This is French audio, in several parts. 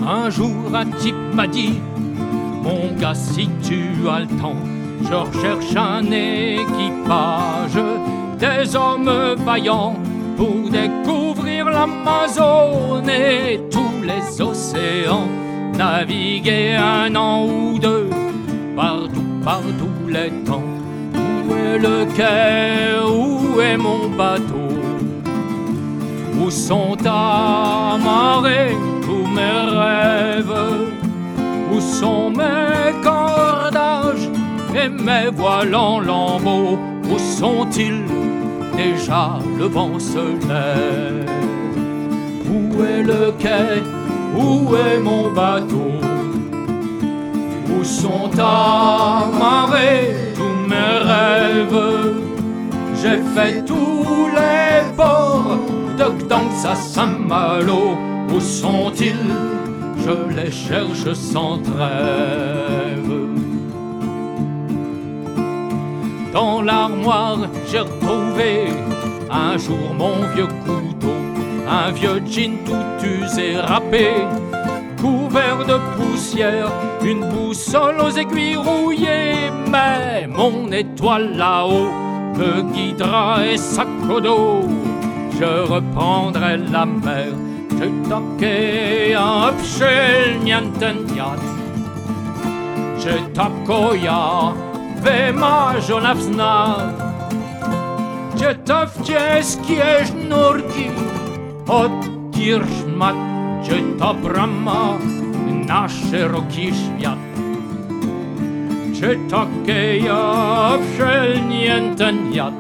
Un jour un type m'a dit: mon gars, si tu as le temps, je recherche un équipage, des hommes vaillants pour découvrir l'Amazone et tous les océans, naviguer un an ou deux, partout, par tous les temps. Où est le quai, où est mon bateau? Où sont amarrés tous mes rêves? Où sont mes cordages et mes voiles en lambeaux? Où sont-ils? Déjà le vent se lève. Où est le quai? Où est mon bateau? Où sont amarrés tous mes rêves? J'ai fait tous les ports de Gdansk à Saint-Malo. Où sont-ils? Je les cherche sans trêve. Dans l'armoire, j'ai retrouvé un jour mon vieux couteau, un vieux jean tout usé, râpé, couvert de poussière, une boussole aux aiguilles rouillées. Mais mon étoile là-haut me guidera et sac au dos, je reprendrai la mer. Je taquais un upshel-nianten-niat. Je takoya vema jonavzna. Je tavtieskiej nurki od kirszmat. Je tabrama na szeroki świat. Je takeja upshel-nianten-niat.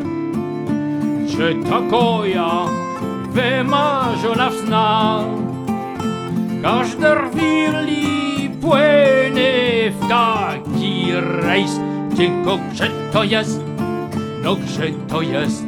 Je takoja vema żonawsna. Każdy rwirli płynie w taki rejs. Tylko gdzie to jest? No gdzie to jest?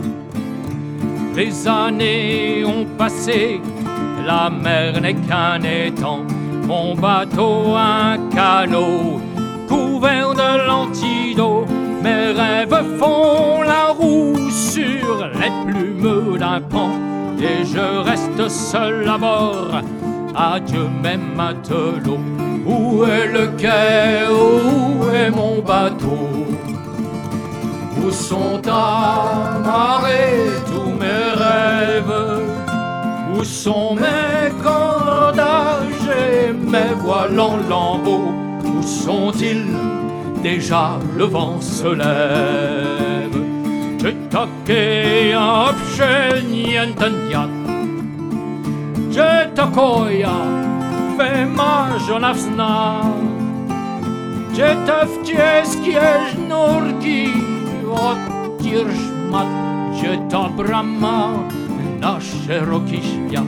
Les années ont passé, la mer n'est qu'un étang. Mon bateau, un canot, couvert de lentilles d'eau. Mes rêves font la roue sur les plumes d'un pan. Et je reste seul à bord, adieu mes matelots. Où est le quai, où est mon bateau? Où sont amarrés tous mes rêves? Où sont mes cordages et mes voiles en lambeaux? Où sont-ils? Déjà le vent se lève. Je taquais un upshel-nianten-niat. Je takoja vema żonawsna. Je tavtieskiej nurki od kirszmat. Je tabrama na szeroki świat.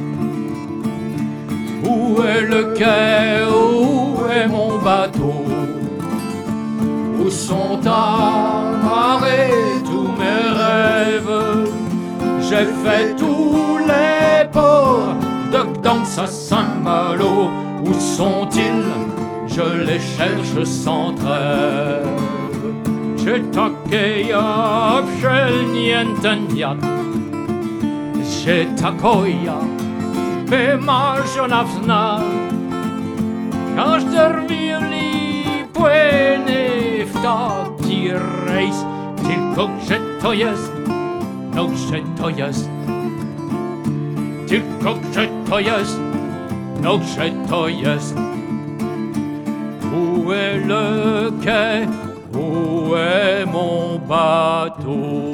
Où est le quai, où est mon bateau? Où sont amarrés tous mes rêves? J'ai fait tous les ports de Gdansk à Saint-Malo. Où sont-ils? Je les cherche sans trêve. Je takeja upshel-nianten-niat. Je takoja vema żonawsna. Każdy rwirli płynie w taki rejs. Tylko gdzie to jest? No gdzie to jest? Tylko gdzie to jest? No gdzie to jest? Où est le quai? Où est mon bateau?